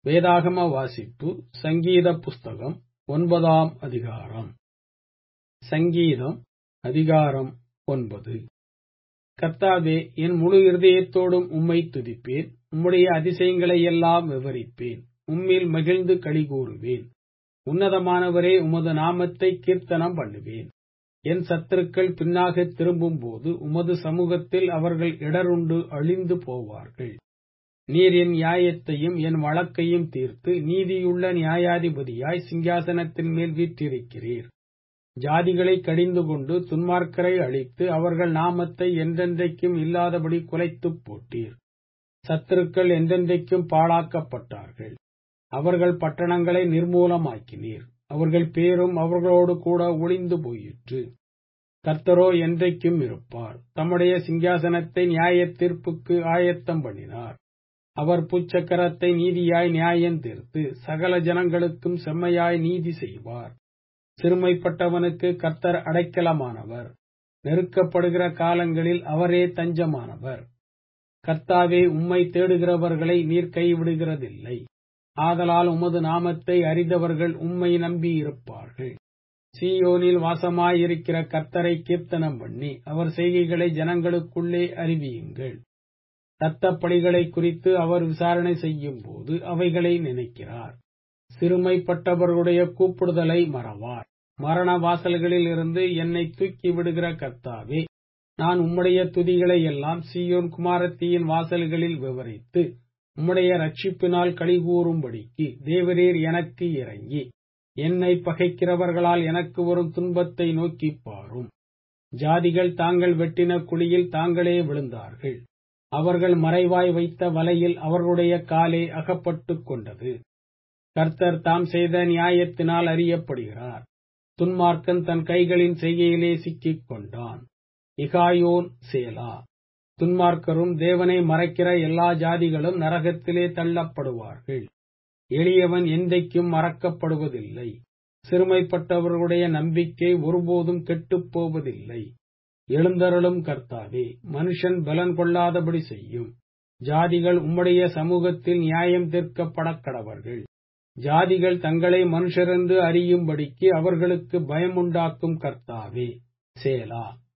வேதாகம வாசிப்பு சங்கீத புஸ்தகம் 9ஆம் அதிகாரம். சங்கீதம் அதிகாரம் 9. கர்த்தாவே, என் முழு இருதயத்தோடும் உம்மை துதிப்பேன். உம்முடைய அதிசயங்களையெல்லாம் விவரிப்பேன். உம்மில் மகிழ்ந்து களிகூருவேன். உன்னதமானவரே, உமது நாமத்தை கீர்த்தனம் பண்ணுவேன். என் சத்துருக்கள் பின்னாக திரும்பும்போது உமது சமூகத்தில் அவர்கள் இடருண்டு அழிந்து போவார்கள். நீர் என் நியாயத்தையும் என் வழக்கையும் தீர்த்து நீதியுள்ள நியாயாதிபதியாய் சிங்காசனத்தின் மேல் வீற்றிருக்கிறீர். ஜாதிகளை கடிந்து கொண்டு துன்மார்க்கரை அழித்து அவர்கள் நாமத்தை என்றென்றைக்கும் இல்லாதபடி குலைத்துப் போட்டீர். சத்துருக்கள் என்றென்றைக்கும் பாழாக்கப்பட்டார்கள். அவர்கள் பட்டணங்களை நிர்மூலமாக்கினீர். அவர்கள் பேரும் அவர்களோடு கூட ஒளிந்து போயிற்று. கர்த்தரோ என்றைக்கும் இருப்பார். தம்முடைய சிங்காசனத்தை நியாய தீர்ப்புக்கு ஆயத்தம் பண்ணினார். அவர் பூச்சக்கரத்தை நீதியாய் நியாயம் தீர்த்து சகல ஜனங்களுக்கும் செம்மையாய் நீதி செய்வார். சிறுமைப்பட்டவனுக்கு கர்த்தர் அடைக்கலமானவர். நெருக்கப்படுகிற காலங்களில் அவரே தஞ்சமானவர். கர்த்தாவே, உம்மை தேடுகிறவர்களை நீர் கைவிடுகிறதில்லை. ஆதலால் உமது நாமத்தை அறிந்தவர்கள் உம்மை நம்பியிருப்பார்கள். சீயோனில் வாசமாயிருக்கிற கர்த்தரை கீர்த்தனம் பண்ணி அவர் செய்கைகளை ஜனங்களுக்குள்ளே அறிவியுங்கள். இரத்தப்பழிகளை குறித்து அவர் விசாரணை செய்யும் போது அவைகளை நினைக்கிறார். சிறுமைப்பட்டவர்களுடைய கூப்பிடுதலை மறவார். மரண வாசல்களில் இருந்து என்னை தூக்கி விடுகிற கர்த்தாவே, நான் உம்முடைய துதிகளை எல்லாம் சீயோன் குமாரத்தியின் வாசல்களில் விவரித்து உம்முடைய ரட்சிப்பினால் களிகூறும்படிக்கு தேவரீர் எனக்கு இறங்கி என்னை பகைக்கிறவர்களால் எனக்கு வரும் துன்பத்தை நோக்கிப் பாரும். ஜாதிகள் தாங்கள் வெட்டின குழியில் தாங்களே விழுந்தார்கள். அவர்கள் மறைவாய் வைத்த வலையில் அவர்களுடைய காலே அகப்பட்டுக் கொண்டது. கர்த்தர் தாம் செய்த நியாயத்தினால் அறியப்படுகிறார். துன்மார்க்கன் தன் கைகளின் செய்கையிலே சிக்கிக் கொண்டான். இகாயோன் சேலா. துன்மார்க்கரும் தேவனை மறைக்கிற எல்லா ஜாதிகளும் நரகத்திலே தள்ளப்படுவார்கள். எளியவன் என்றைக்கும் மறக்கப்படுவதில்லை. சிறுமைப்பட்டவர்களுடைய நம்பிக்கை ஒருபோதும் கெட்டுப் போவதில்லை. எழுந்தருளும் கர்த்தாவே, மனுஷன் பலன் கொள்ளாதபடி செய்யும். ஜாதிகள் உம்முடைய சமூகத்தில் நியாயம் தீர்க்கப்படக் கடவர்கள். ஜாதிகள் தங்களை மனுஷரென்று அறியும்படிக்கு அவர்களுக்கு பயமுண்டாக்கும் கர்த்தாவே, சேலா.